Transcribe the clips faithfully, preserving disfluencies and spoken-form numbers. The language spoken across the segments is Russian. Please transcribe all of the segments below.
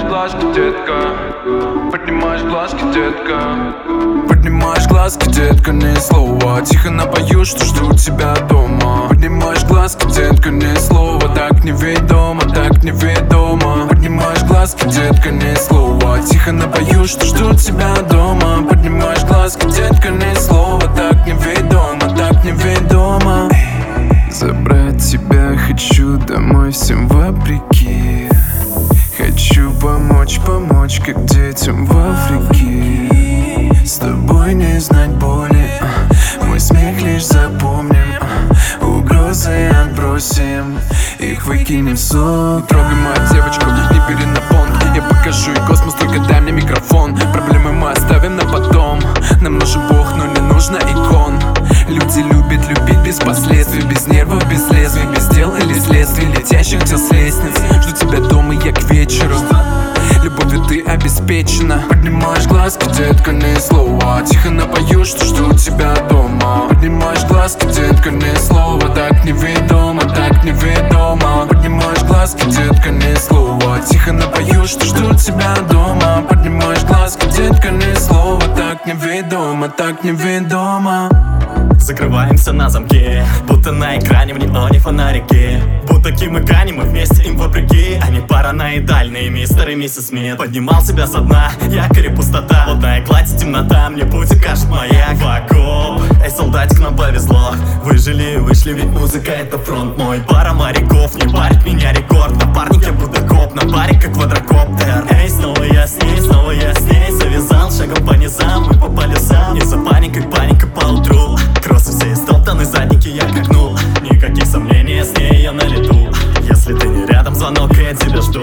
глазки, детка. Поднимаешь глазки, детка. Поднимаешь глазки, детка, ни слова. Тихо напою, что жду тебя дома. Поднимаешь глазки, детка, ни слова. Так неведомо, так неведомо. Поднимаешь глазки, детка, ни слова. Тихо напою, что жду тебя дома. Поднимаешь глазки, детка, ни слова. Так неведомо, так неведомо. Забрать тебя хочу домой всем вопреки. Хочу помочь, помочь, как детям в Африке. С тобой не знать боли, мой смех лишь запомним. Угрозы отбросим, их выкинем в сон. Трогай мою девочку, не бери на понт. Я покажу ей космос, только дай мне микрофон. Проблемы мы оставим на потом. Нам нужен Бог, но не нужно икон. Люди любят любить без последствий, без нервов, без лезвий, без дел или следствий, летящих дел с лестниц. Жду тебя дома, я к вечеру. Любовью ты обеспечена. Поднимаешь глазки, детка, ни слова. Тихо напою, что жду тебя дома. Поднимаешь глазки, детка, ни слова. Так неведомо, так неведомо. Поднимаешь глазки, детка, ни слова. Тихо напою, что жду тебя дома. Поднимаешь глазки, детка, ни слова. Так неведомо, так неведомо. Закрываемся на замке, будто на экране в неоне фонарики. Будто Ким и Кани, мы вместе им вопреки. Они параноидальные, мистер и миссис Смит. Поднимал себя со дна, якорь и пустота. Водная гладь и темнота, мне путь укажет маяк. В окоп, эй, солдатик, нам повезло. Выжили, вышли, ведь музыка это фронт мой. Пара моряков, не парит меня рекорд. Напарник я будто коп, на баре как квадрокоптер. Эй, снова я с ней, снова я с ней. Завязал шагом по низам, мы по полюсам. Не за паникой, паника по утру. Кроссы все истоптаны, задники я гнул. Никаких сомнений, с ней я на лету. Если ты не рядом, звонок, я тебя жду.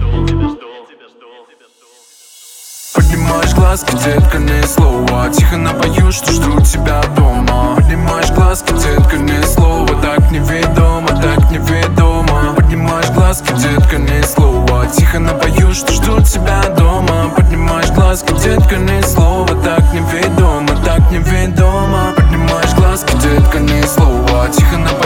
Поднимаешь глазки, детка, ни слова. Тихо напою, что жду тебя дома. Поднимаешь глазки, детка, ни слова. Так неведомо, так неведомо. Поднимаешь глазки, детка, ни слова. Тихо напою, что жду тебя дома. Поднимаешь глазки, детка, ни слова. Так неведомо, так неведомо. Поднимаешь глазки, детка, ни слова. Тихо напою,